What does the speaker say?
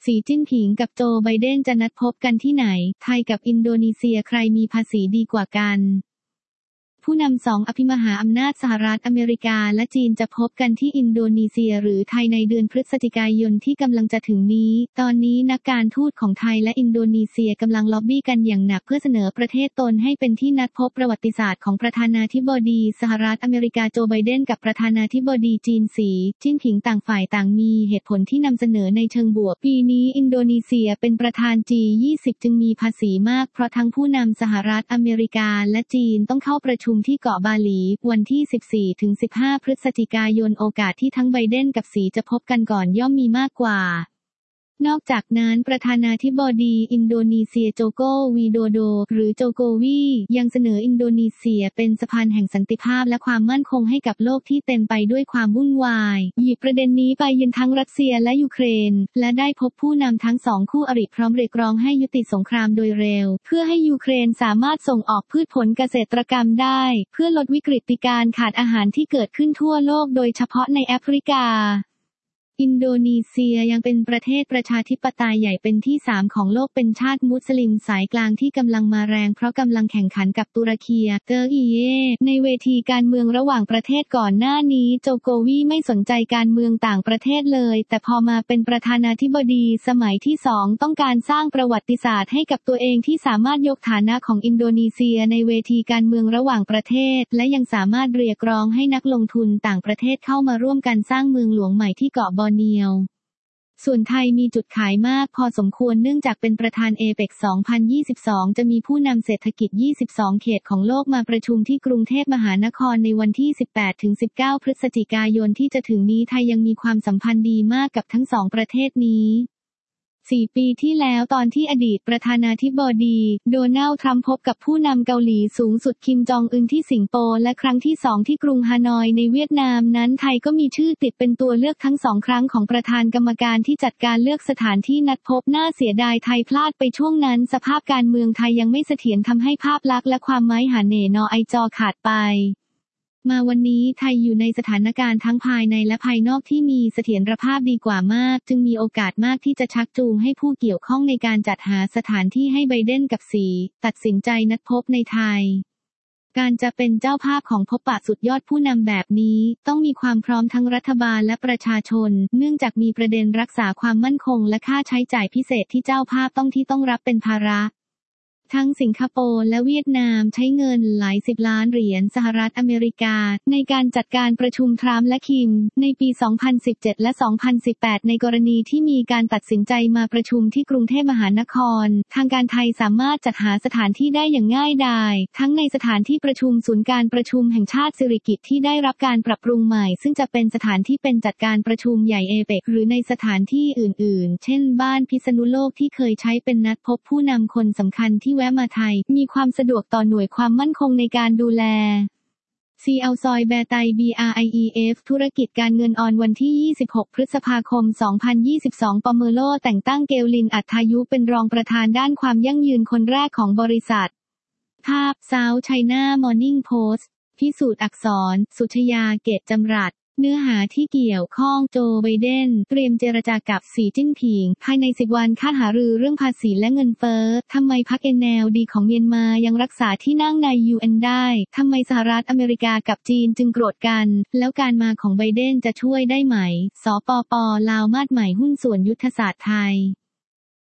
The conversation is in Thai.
สีจิ้นผิงกับโจไบเดนจะนัดพบกันที่ไหนไทยกับอินโดนีเซียใครมีภาษีดีกว่ากันผู้นำสองอภิมหาอำนาจสหรัฐอเมริกาและจีนจะพบกันที่อินโดนีเซียหรือไทยในเดือนพฤศจิกายนที่กำลังจะถึงนี้ตอนนี้นักการทูตของไทยและอินโดนีเซียกำลังล็อบบี้กันอย่างหนักเพื่อเสนอประเทศตนให้เป็นที่นัดพบประวัติศาสตร์ของประธานาธิบดีสหรัฐอเมริกาโจไบเดนกับประธานาธิบดีจีนสีจิ้นผิงต่างฝ่ายต่างมีเหตุผลที่นำเสนอในเชิงบวกปีนี้อินโดนีเซียเป็นประธาน G20 จึงมีภาษีมากเพราะทั้งผู้นำสหรัฐอเมริกาและจีนต้องเข้าประชุมที่เกาะบาหลีวันที่ 14-15 พฤศจิกายนโอกาสที่ทั้งไบเดนกับสีจะพบกันก่อนย่อมมีมากกว่านอกจากนั้นประธานาธิบดีอินโดนีเซียโจโกวีโดโดหรือโจโกวียังเสนออินโดนีเซียเป็นสะพานแห่งสันติภาพและความมั่นคงให้กับโลกที่เต็มไปด้วยความวุ่นวายหยิบประเด็นนี้ไปเยือนทั้งรัสเซียและยูเครนและได้พบผู้นำทั้งสองคู่อริพร้อมเรียกร้องให้ยุติสงครามโดยเร็วเพื่อให้ยูเครนสามารถส่งออกพืชผลเกษตรกรรมได้เพื่อลดวิกฤตการขาดอาหารที่เกิดขึ้นทั่วโลกโดยเฉพาะในแอฟริกาอินโดนีเซียยังเป็นประเทศประชาธิปไตยใหญ่เป็นที่3ของโลกเป็นชาติมุสลิมสายกลางที่กำลังมาแรงเพราะกำลังแข่งขันกับตุรกีเตอร์กีเยในเวทีการเมืองระหว่างประเทศก่อนหน้านี้โจโกวีไม่สนใจการเมืองต่างประเทศเลยแต่พอมาเป็นประธานาธิบดีสมัยที่2ต้องการสร้างประวัติศาสตร์ให้กับตัวเองที่สามารถยกฐานะของอินโดนีเซียในเวทีการเมืองระหว่างประเทศและยังสามารถเรียกร้องให้นักลงทุนต่างประเทศเข้ามาร่วมกันสร้างเมืองหลวงใหม่ที่เกาะบอร์เนียวส่วนไทยมีจุดขายมากพอสมควรเนื่องจากเป็นประธานเอเปก2022จะมีผู้นำเศรษฐกิจ22เขตของโลกมาประชุมที่กรุงเทพมหานครในวันที่ 18-19 พฤศจิกายนที่จะถึงนี้ไทยยังมีความสัมพันธ์ดีมากกับทั้งสองประเทศนี้4 ปีที่แล้วตอนที่อดีตประธานาธิบดีโดนัลด์ทรัมป์พบกับผู้นำเกาหลีสูงสุดคิมจองอึนที่สิงคโปร์และครั้งที่2ที่กรุงฮานอยในเวียดนามนั้นไทยก็มีชื่อติดเป็นตัวเลือกทั้ง2ครั้งของประธานกรรมการที่จัดการเลือกสถานที่นัดพบน่าเสียดายไทยพลาดไปช่วงนั้นสภาพการเมืองไทยยังไม่เสถียรทำให้ภาพลักษณ์และความไม้หาเหน่นอไอจอขาดไปมาวันนี้ไทยอยู่ในสถานการณ์ทั้งภายในและภายนอกที่มีเสถียรภาพดีกว่ามากจึงมีโอกาสมากที่จะชักจูงให้ผู้เกี่ยวข้องในการจัดหาสถานที่ให้ไบเดนกับสีตัดสินใจนัดพบในไทยการจะเป็นเจ้าภาพของพบปะสุดยอดผู้นำแบบนี้ต้องมีความพร้อมทั้งรัฐบาลและประชาชนเนื่องจากมีประเด็นรักษาความมั่นคงและค่าใช้จ่ายพิเศษที่เจ้าภาพต้องรับเป็นภาระทั้งสิงคโปร์และเวียดนามใช้เงินหลาย10 ล้านเหรียญสหรัฐอเมริกาในการจัดการประชุมทรัมป์และคิมในปี 2017 และ 2018 ในกรณีที่มีการตัดสินใจมาประชุมที่กรุงเทพมหานครทางการไทยสามารถจัดหาสถานที่ได้อย่างง่ายดายทั้งในสถานที่ประชุมศูนย์การประชุมแห่งชาติสิริกิติ์ที่ได้รับการปรับปรุงใหม่ซึ่งจะเป็นสถานที่เป็นจัดการประชุมใหญ่เอเปกหรือในสถานที่อื่นๆเช่นบ้านพิษณุโลกที่เคยใช้เป็นนัดพบผู้นำคนสำคัญที่แวะมาไทยมีความสะดวกต่อหน่วยความมั่นคงในการดูแลซีอัลซอยแบร์ไต BRIEF ธุรกิจการเงินออนวันที่ 26 พฤษภาคม 2022 ปเมโลแต่งตั้งเกลลิน อัฏฐายุเป็นรองประธานด้านความยั่งยืนคนแรกของบริษัทภาพ South China Morning Post พิสูจน์อักษรสุชยาเกตจำรัดเนื้อหาที่เกี่ยวข้องโจไบเดนเตรียมเจรจากับสีจิ้นผิงภายใน10 วันคาดหารือเรื่องภาษีและเงินเฟ้อทำไมพรรคNLDของเมียนมายังรักษาที่นั่งใน UN ได้ทำไมสหรัฐอเมริกากับจีนจึงโกรธกันแล้วการมาของไบเดนจะช่วยได้ไหมสปป.ลาวมาดใหม่หุ้นส่วนยุทธศาสตร์ไทย